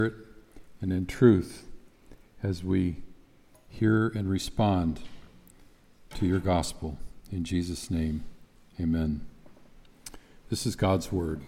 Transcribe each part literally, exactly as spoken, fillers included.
and in truth as we hear and respond to your gospel. In Jesus' name, amen. This is God's word.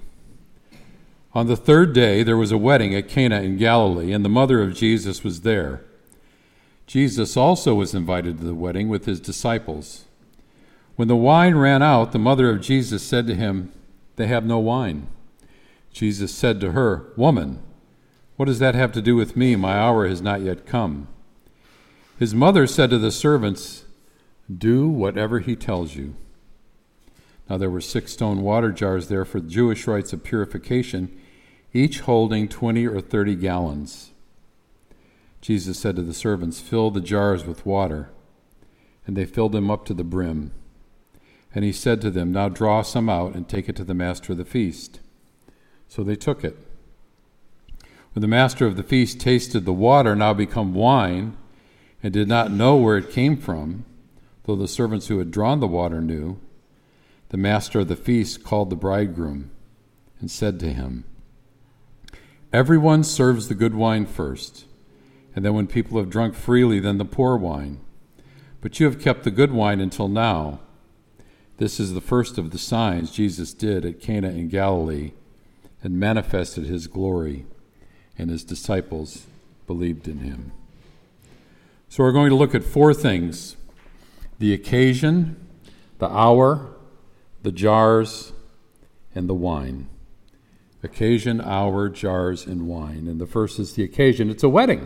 On the third day there was a wedding at Cana in Galilee, and the mother of Jesus was there. Jesus also was invited to the wedding with his disciples. When the wine ran out, the mother of Jesus said to him, "They have no wine." Jesus said to her, "Woman, what does that have to do with me? My hour has not yet come." His mother said to the servants, "Do whatever he tells you." Now there were six stone water jars there for Jewish rites of purification, each holding twenty or thirty gallons. Jesus said to the servants, "Fill the jars with water." And they filled them up to the brim. And he said to them, "Now draw some out and take it to the master of the feast." So they took it. When the master of the feast tasted the water, now become wine, and did not know where it came from, though the servants who had drawn the water knew, the master of the feast called the bridegroom and said to him, "Everyone serves the good wine first, and then when people have drunk freely, then the poor wine. But you have kept the good wine until now." This is the first of the signs Jesus did at Cana in Galilee and manifested his glory, and his disciples believed in him. So we're going to look at four things: the occasion, the hour, the jars, and the wine. Occasion, hour, jars, and wine. And the first is the occasion. It's a wedding.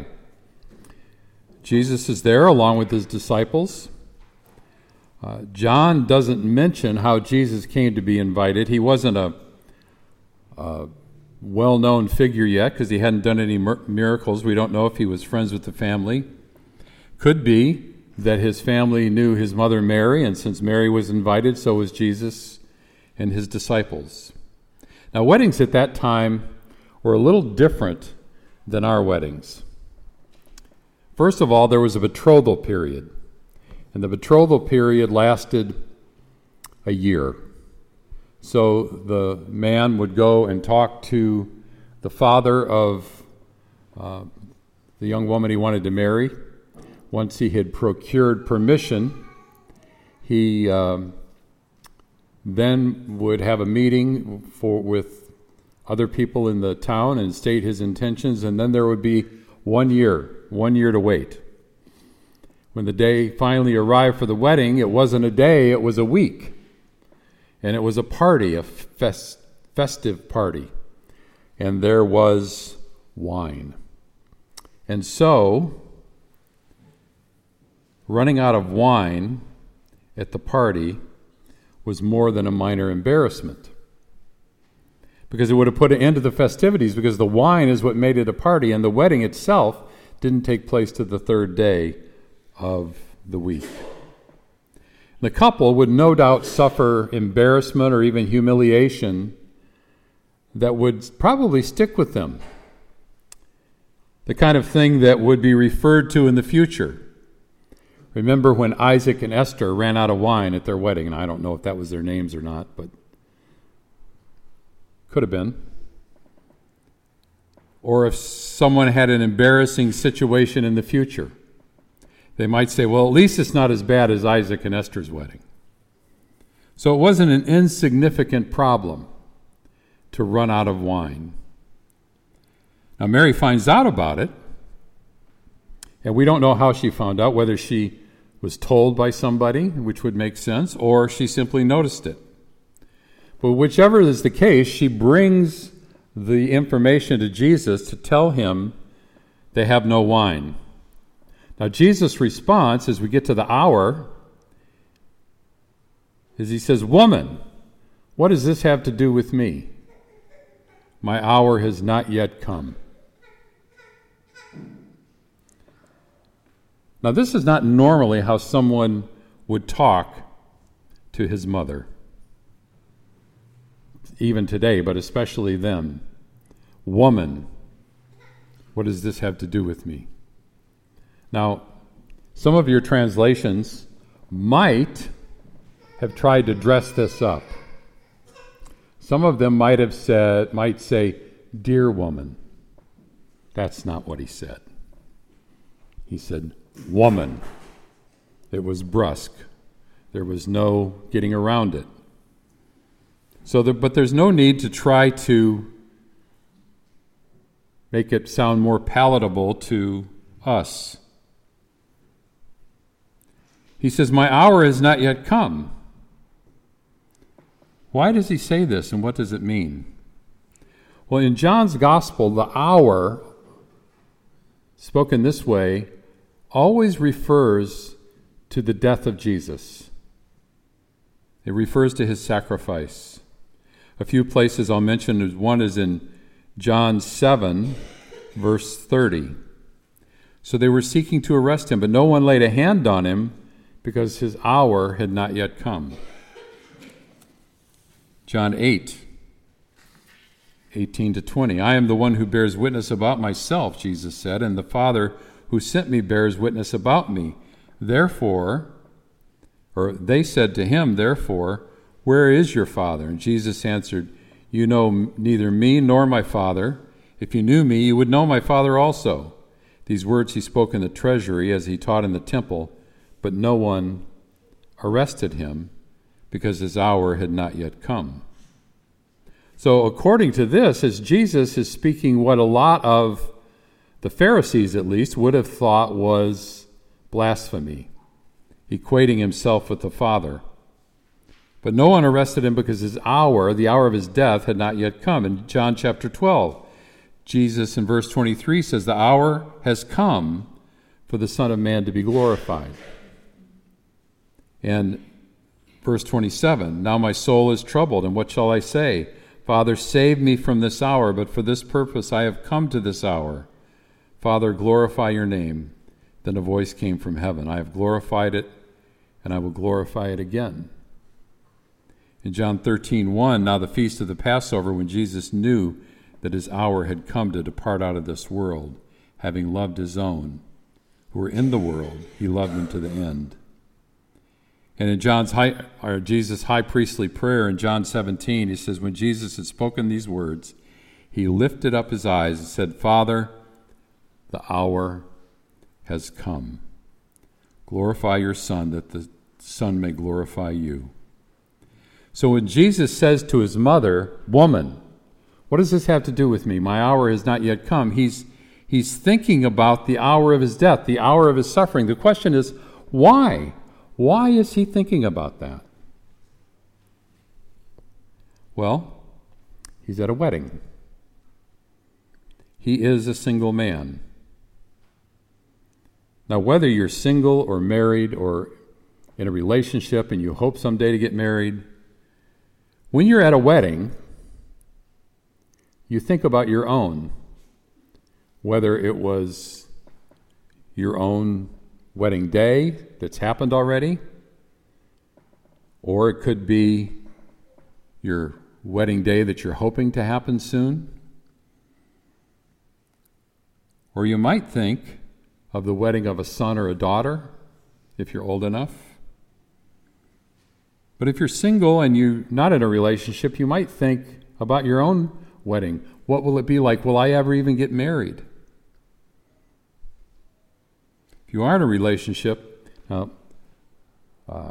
Jesus is there along with his disciples. Uh, John doesn't mention how Jesus came to be invited. He wasn't a, a well-known figure yet because he hadn't done any mir- miracles. We don't know if he was friends with the family. Could be that his family knew his mother Mary, and since Mary was invited, so was Jesus and his disciples. Now, weddings at that time were a little different than our weddings. First of all, there was a betrothal period, and the betrothal period lasted a year. So the man would go and talk to the father of uh, the young woman he wanted to marry. Once he had procured permission, he um, then would have a meeting for with other people in the town and state his intentions, and then there would be one year, one year to wait. When the day finally arrived for the wedding, it wasn't a day, it was a week. And it was a party, a fest, festive party. And there was wine. And so, running out of wine at the party was more than a minor embarrassment, because it would have put an end to the festivities, because the wine is what made it a party, and the wedding itself didn't take place to the third day of the week. The couple would no doubt suffer embarrassment or even humiliation that would probably stick with them, the kind of thing that would be referred to in the future. Remember when Isaac and Esther ran out of wine at their wedding, and I don't know if that was their names or not, but could have been. Or if someone had an embarrassing situation in the future, they might say, well, at least it's not as bad as Isaac and Esther's wedding. So it wasn't an insignificant problem to run out of wine. Now Mary finds out about it, and we don't know how she found out, whether she was told by somebody, which would make sense, or she simply noticed it. But whichever is the case, she brings the information to Jesus to tell him they have no wine. Now Jesus' response, as we get to the hour, is he says, "Woman, what does this have to do with me? My hour has not yet come." Now, this is not normally how someone would talk to his mother, even today, but especially then. "Woman, what does this have to do with me?" Now, some of your translations might have tried to dress this up. Some of them might have said, might say, "Dear woman." That's not what he said. He said, woman. It was brusque. There was no getting around it. So, there, but there's no need to try to make it sound more palatable to us. He says, my hour has not yet come. Why does he say this, and what does it mean? Well, in John's gospel, the hour, spoken this way, always refers to the death of Jesus. It refers to his sacrifice. A few places I'll mention, one is in John seven, verse thirty. So they were seeking to arrest him, but no one laid a hand on him because his hour had not yet come. John eight, eighteen to twenty. I am the one who bears witness about myself, Jesus said, and the Father who sent me bears witness about me. Therefore, or they said to him, therefore, where is your Father? And Jesus answered, you know neither me nor my Father. If you knew me, you would know my Father also. These words he spoke in the treasury as he taught in the temple, but no one arrested him because his hour had not yet come. So according to this, as Jesus is speaking what a lot of the Pharisees at least would have thought was blasphemy, equating himself with the Father. But no one arrested him because his hour, the hour of his death, had not yet come. In John chapter twelve, Jesus in verse twenty-three says, the hour has come for the Son of Man to be glorified. And verse twenty-seven, now my soul is troubled, and what shall I say? Father, save me from this hour, but for this purpose I have come to this hour. Father, glorify your name. Then a voice came from heaven, I have glorified it, and I will glorify it again. In John thirteen one, now the feast of the Passover, when Jesus knew that his hour had come to depart out of this world, having loved his own, who were in the world, he loved them to the end. And in John's high, or Jesus' high priestly prayer in John seventeen, he says, when Jesus had spoken these words, he lifted up his eyes and said, Father, the hour has come. Glorify your Son, that the Son may glorify you. So when Jesus says to his mother, woman, what does this have to do with me? My hour has not yet come. He's, he's thinking about the hour of his death, the hour of his suffering. The question is, why? Why is he thinking about that? Well, he's at a wedding. He is a single man. Now, whether you're single or married or in a relationship and you hope someday to get married, when you're at a wedding, you think about your own, whether it was your own wedding day that's happened already, or it could be your wedding day that you're hoping to happen soon. Or you might think of the wedding of a son or a daughter, if you're old enough. But if you're single and you're not in a relationship, you might think about your own wedding. What will it be like? Will I ever even get married? If you are in a relationship, now, uh,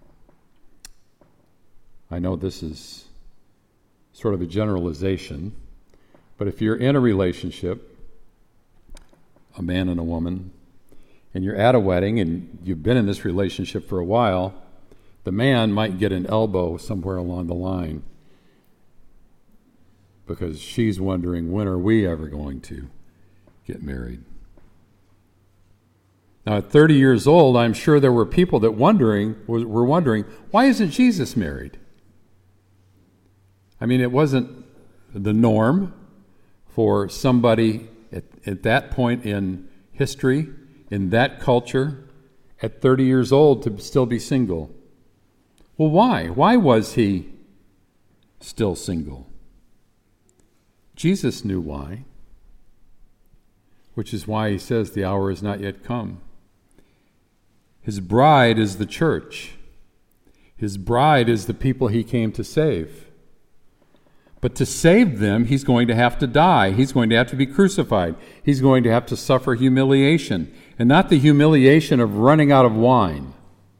I know this is sort of a generalization, but if you're in a relationship, a man and a woman, and you're at a wedding and you've been in this relationship for a while, the man might get an elbow somewhere along the line because she's wondering, when are we ever going to get married? Now, at thirty years old, I'm sure there were people that wondering were wondering, why isn't Jesus married? I mean, it wasn't the norm for somebody at, at that point in history, in that culture, at thirty years old to still be single. Well, why? Why was he still single? Jesus knew why, which is why he says the hour has not yet come. His bride is the church. His bride is the people he came to save. But to save them, he's going to have to die. He's going to have to be crucified. He's going to have to suffer humiliation, and not the humiliation of running out of wine.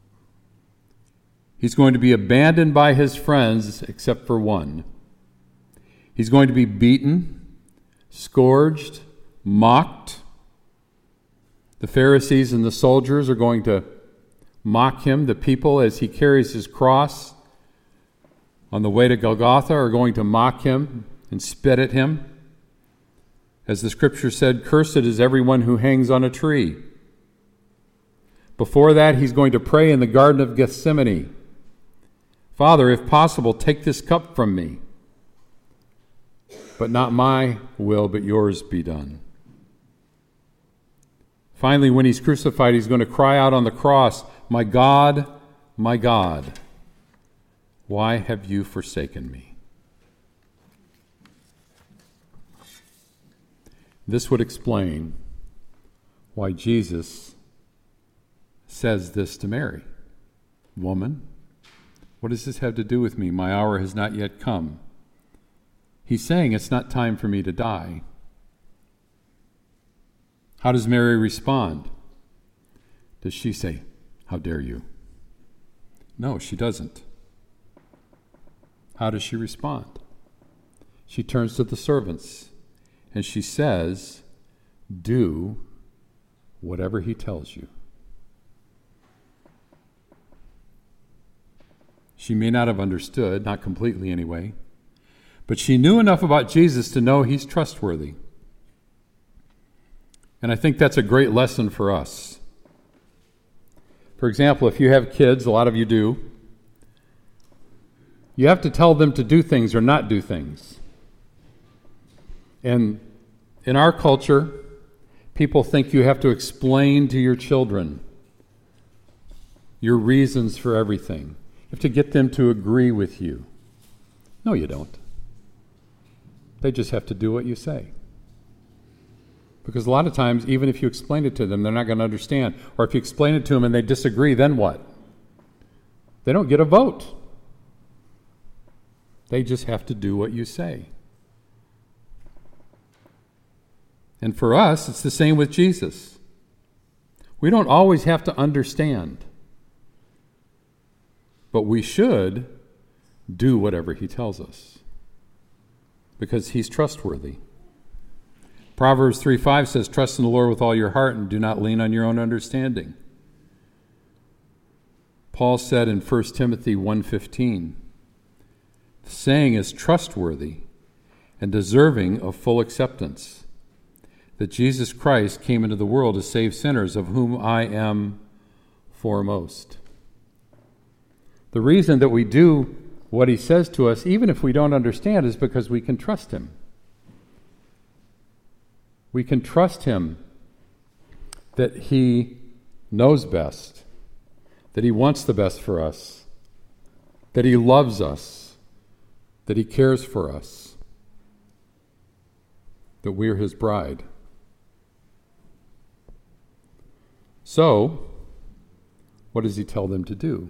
He's going to be abandoned by his friends, except for one. He's going to be beaten, scourged, mocked. The Pharisees and the soldiers are going to mock him. The people, as he carries his cross on the way to Golgotha, are going to mock him and spit at him. As the scripture said, cursed is everyone who hangs on a tree. Before that, he's going to pray in the Garden of Gethsemane, Father, if possible, take this cup from me, but not my will, but yours be done. Finally, when he's crucified, he's going to cry out on the cross, my God, my God, why have you forsaken me? This would explain why Jesus says this to Mary. Woman, what does this have to do with me? My hour has not yet come. He's saying it's not time for me to die. How does Mary respond? Does she say, how dare you? No, she doesn't. How does she respond? She turns to the servants and she says, do whatever he tells you. She may not have understood, not completely anyway, but she knew enough about Jesus to know he's trustworthy. And I think that's a great lesson for us. For example, if you have kids, a lot of you do, you have to tell them to do things or not do things. And in our culture, people think you have to explain to your children your reasons for everything. You have to get them to agree with you. No, you don't. They just have to do what you say. Because a lot of times, even if you explain it to them, they're not going to understand. Or if you explain it to them and they disagree, then what? They don't get a vote. They just have to do what you say. And for us, it's the same with Jesus. We don't always have to understand. But we should do whatever he tells us, because he's trustworthy. Proverbs three five says, trust in the Lord with all your heart and do not lean on your own understanding. Paul said in First Timothy one fifteen, the saying is trustworthy and deserving of full acceptance, that Jesus Christ came into the world to save sinners, of whom I am foremost. The reason that we do what he says to us, even if we don't understand, is because we can trust him. We can trust him that he knows best, that he wants the best for us, that he loves us, that he cares for us, that we're his bride. So, what does he tell them to do?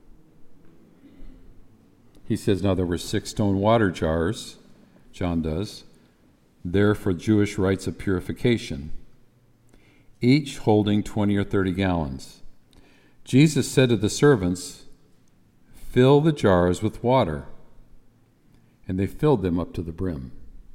He says, now there were six stone water jars, John does, there for Jewish rites of purification, each holding twenty or thirty gallons. Jesus said to the servants, fill the jars with water, and they filled them up to the brim.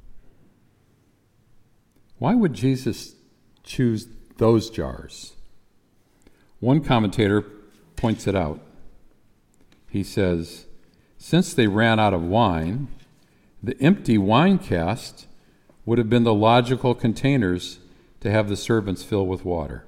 Why would Jesus choose those jars? One commentator points it out. He says, since they ran out of wine, the empty wine casks would have been the logical containers to have the servants fill with water.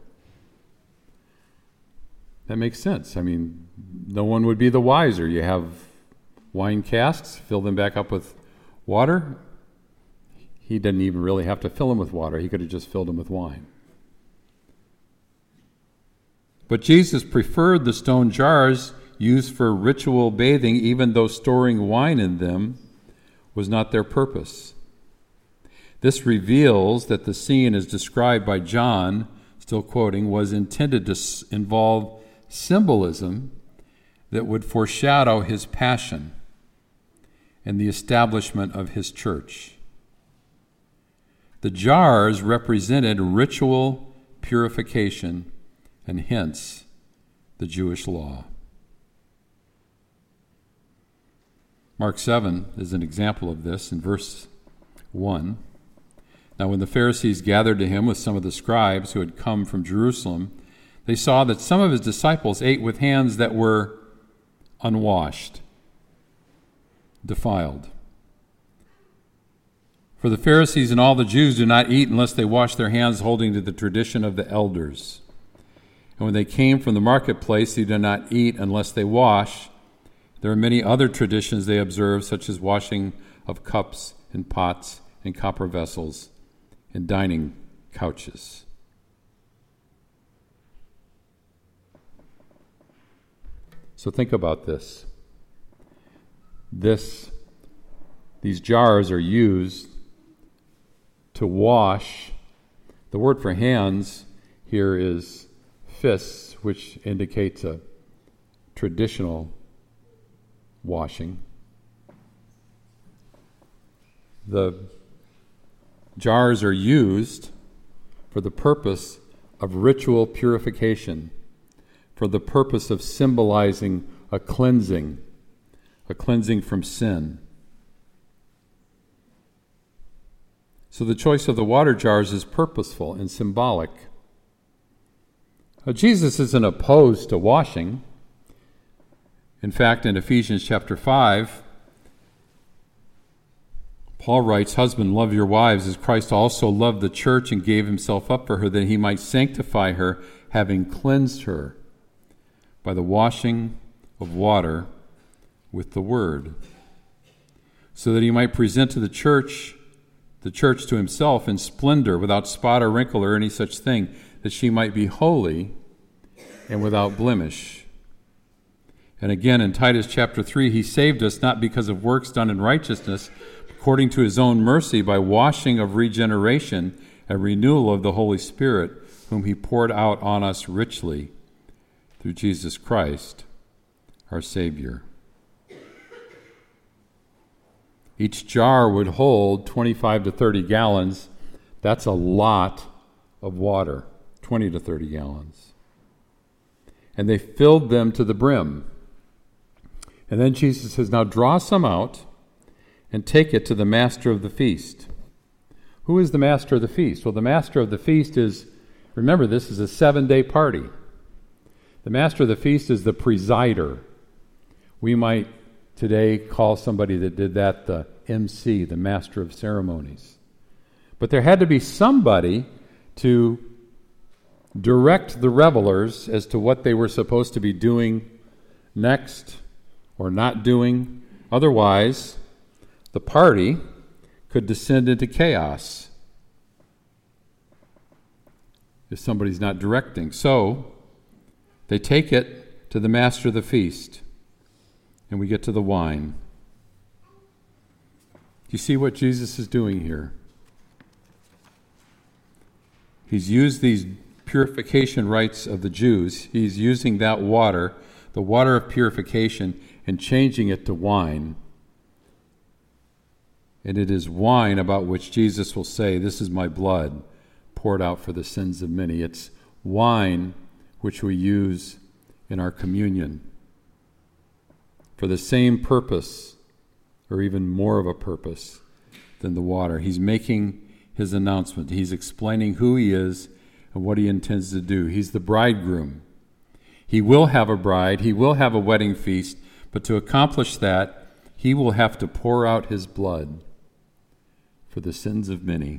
That makes sense. I mean, no one would be the wiser. You have wine casks, fill them back up with water. He didn't even really have to fill them with water. He could have just filled them with wine. But Jesus preferred the stone jars used for ritual bathing, even though storing wine in them was not their purpose. This reveals that the scene as described by John, still quoting, was intended to involve symbolism that would foreshadow his passion and the establishment of his church. The jars represented ritual purification and hence the Jewish law. Mark seven is an example of this in verse one. Now when the Pharisees gathered to him with some of the scribes who had come from Jerusalem, they saw that some of his disciples ate with hands that were unwashed, defiled. For the Pharisees and all the Jews do not eat unless they wash their hands, holding to the tradition of the elders. And when they came from the marketplace, they did not eat unless they wash. There are many other traditions they observe, such as washing of cups and pots and copper vessels and dining couches. So think about this. This, these jars are used to wash. The word for hands here is fists, which indicates a traditional washing. The jars are used for the purpose of ritual purification, for the purpose of symbolizing a cleansing, a cleansing from sin. So the choice of the water jars is purposeful and symbolic. Now, Jesus isn't opposed to washing. In fact, in Ephesians chapter five, Paul writes, "Husband, love your wives as Christ also loved the church and gave himself up for her, that he might sanctify her, having cleansed her by the washing of water with the word, so that he might present to the church, the church to himself in splendor, without spot or wrinkle or any such thing, that she might be holy and without blemish." And again in Titus chapter three, he saved us not because of works done in righteousness, according to his own mercy, by washing of regeneration and renewal of the Holy Spirit, whom he poured out on us richly through Jesus Christ, our Savior. Each jar would hold twenty-five to thirty gallons. That's a lot of water, twenty to thirty gallons. And they filled them to the brim. And then Jesus says, "Now draw some out and take it to the master of the feast." Who is the master of the feast? Well, the master of the feast is, remember, this is a seven-day party. The master of the feast is the presider. We might today call somebody that did that the M C, the master of ceremonies. But there had to be somebody to direct the revelers as to what they were supposed to be doing next or not doing. Otherwise, the party could descend into chaos if somebody's not directing. So they take it to the master of the feast, and we get to the wine. Do you see what Jesus is doing here? He's used these purification rites of the Jews. He's using that water, the water of purification, and changing it to wine. And it is wine about which Jesus will say, "This is my blood poured out for the sins of many." It's wine which we use in our communion for the same purpose, or even more of a purpose than the water. He's making his announcement. He's explaining who he is and what he intends to do. He's the bridegroom. He will have a bride. He will have a wedding feast. But to accomplish that, he will have to pour out his blood for the sins of many.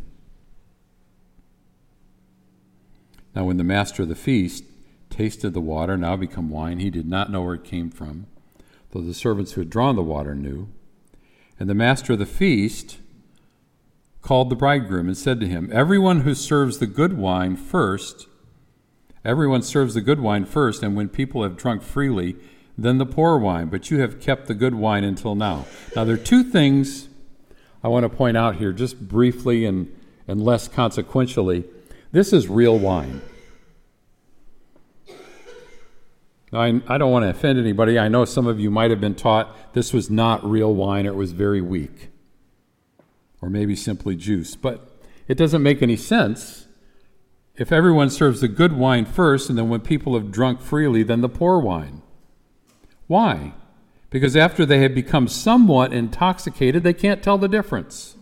Now, when the master of the feast tasted the water, now become wine, he did not know where it came from, though the servants who had drawn the water knew. And the master of the feast called the bridegroom and said to him, "Everyone who serves the good wine first, everyone serves the good wine first, and when people have drunk freely, then the poor wine, but you have kept the good wine until now." Now, there are two things I want to point out here, just briefly and, and less consequentially. This is real wine. Now, I, I don't want to offend anybody. I know some of you might have been taught this was not real wine or it was very weak, or maybe simply juice. But it doesn't make any sense if everyone serves the good wine first, and then when people have drunk freely, then the poor wine. Why? Because after they have become somewhat intoxicated, they can't tell the difference.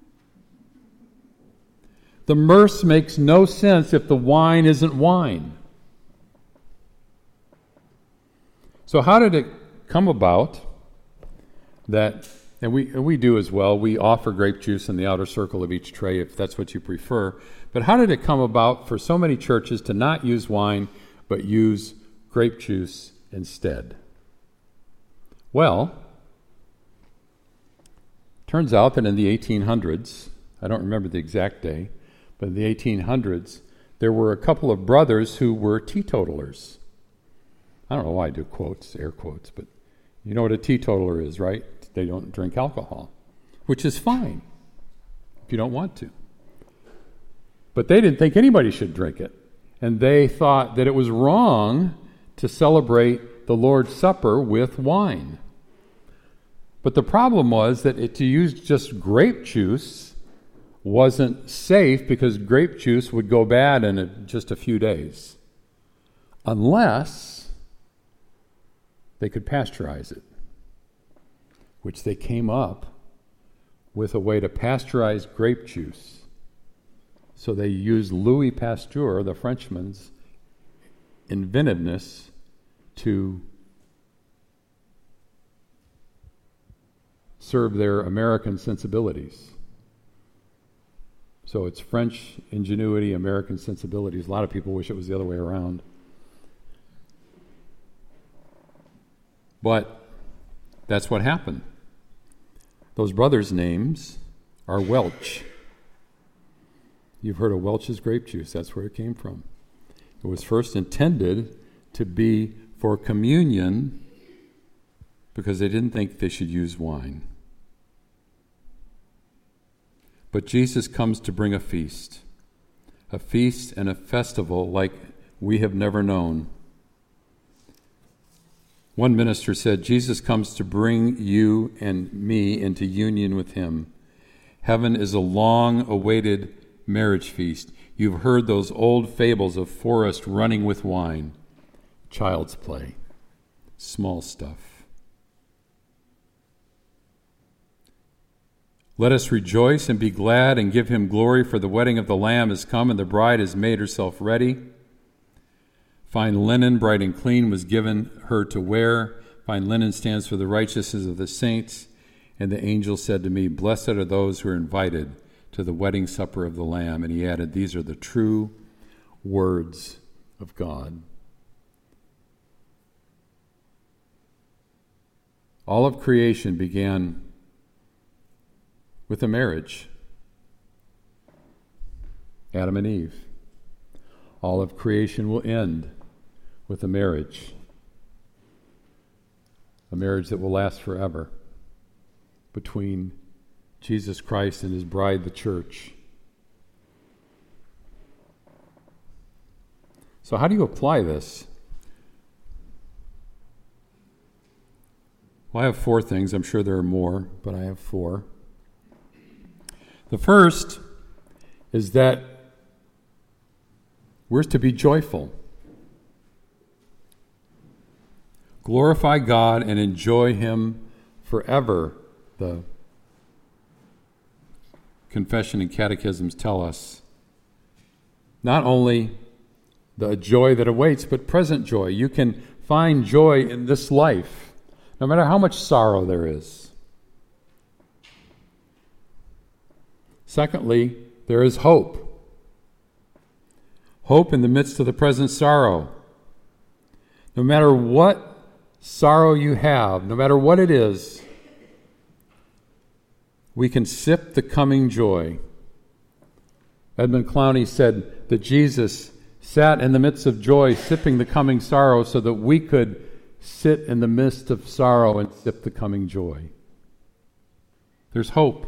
The mirth makes no sense if the wine isn't wine. So how did it come about that, and we and we do as well, we offer grape juice in the outer circle of each tray if that's what you prefer, but how did it come about for so many churches to not use wine but use grape juice instead? Well, turns out that in the eighteen hundreds, I don't remember the exact day, but in the eighteen hundreds, there were a couple of brothers who were teetotalers. I don't know why I do quotes, air quotes, but you know what a teetotaler is, right? They don't drink alcohol, which is fine if you don't want to. But they didn't think anybody should drink it, and they thought that it was wrong to celebrate the Lord's Supper with wine. But the problem was that it, to use just grape juice wasn't safe because grape juice would go bad in a, just a few days, unless they could pasteurize it, which they came up with a way to pasteurize grape juice. So they used Louis Pasteur, the Frenchman's inventiveness, to serve their American sensibilities. So it's French ingenuity, American sensibilities. A lot of people wish it was the other way around. But that's what happened. Those brothers' names are Welch. You've heard of Welch's grape juice. That's where it came from. It was first intended to be for communion because they didn't think they should use wine. But Jesus comes to bring a feast, a feast and a festival like we have never known. One minister said, Jesus comes to bring you and me into union with him. Heaven is a long-awaited marriage feast. You've heard those old fables of forest running with wine. Child's play. Small stuff. Let us rejoice and be glad and give him glory, for the wedding of the Lamb is come, and the bride has made herself ready. Fine linen, bright and clean, was given her to wear. Fine linen stands for the righteousness of the saints. And the angel said to me, blessed are those who are invited to the wedding supper of the Lamb. And he added, these are the true words of God. All of creation began with a marriage. Adam and Eve. All of creation will end with a marriage. A marriage that will last forever between Jesus Christ and his bride, the church. So how do you apply this? Well, I have four things. I'm sure there are more, but I have four. The first is that we're to be joyful. Glorify God and enjoy him forever, the confession and catechisms tell us. Not only the joy that awaits, but present joy. You can find joy in this life, no matter how much sorrow there is. Secondly, there is hope. Hope in the midst of the present sorrow. No matter what sorrow you have, no matter what it is, we can sip the coming joy. Edmund Clowney said that Jesus sat in the midst of joy, sipping the coming sorrow, so that we could sit in the midst of sorrow and sip the coming joy. There's hope.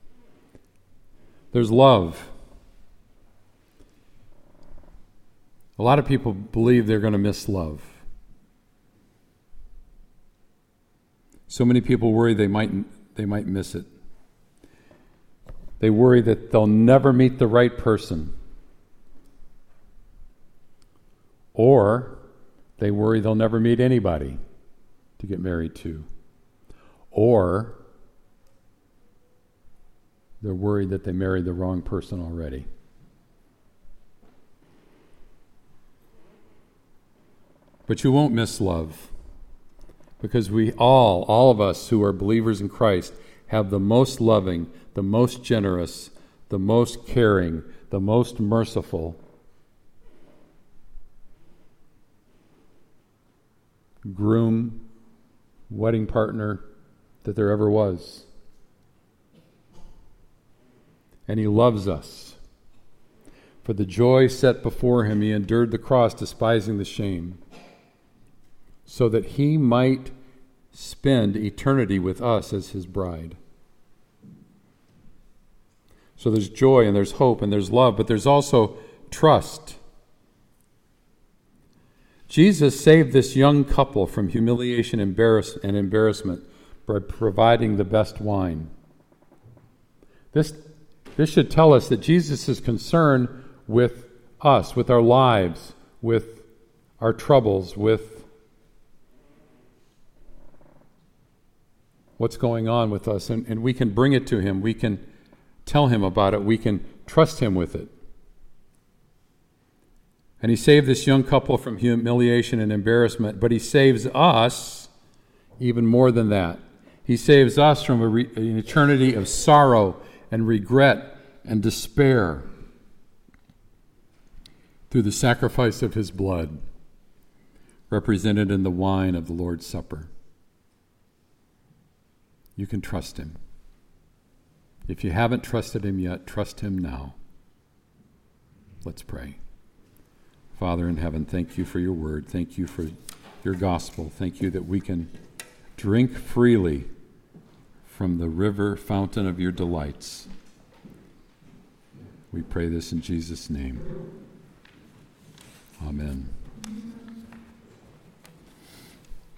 There's love. A lot of people believe they're going to miss love. So many people worry they might they might miss it. They worry that they'll never meet the right person. Or they worry they'll never meet anybody to get married to. Or they're worried that they married the wrong person already. But you won't miss love, because we all, all of us who are believers in Christ, have the most loving, the most generous, the most caring, the most merciful groom, wedding partner that there ever was. And he loves us. For the joy set before him, he endured the cross, despising the shame, so that he might spend eternity with us as his bride. So there's joy and there's hope and there's love, but there's also trust. Jesus saved this young couple from humiliation embarrass- and embarrassment by providing the best wine. This, this should tell us that Jesus is concerned with us, with our lives, with our troubles, with what's going on with us, and, and we can bring it to him. We can tell him about it. We can trust him with it. And he saved this young couple from humiliation and embarrassment, but he saves us even more than that. He saves us from a re- an eternity of sorrow and regret and despair through the sacrifice of his blood, represented in the wine of the Lord's Supper. You can trust him. If you haven't trusted him yet, trust him now. Let's pray. Father in heaven, thank you for your word. Thank you for your gospel. Thank you that we can drink freely from the river fountain of your delights. We pray this in Jesus' name. Amen.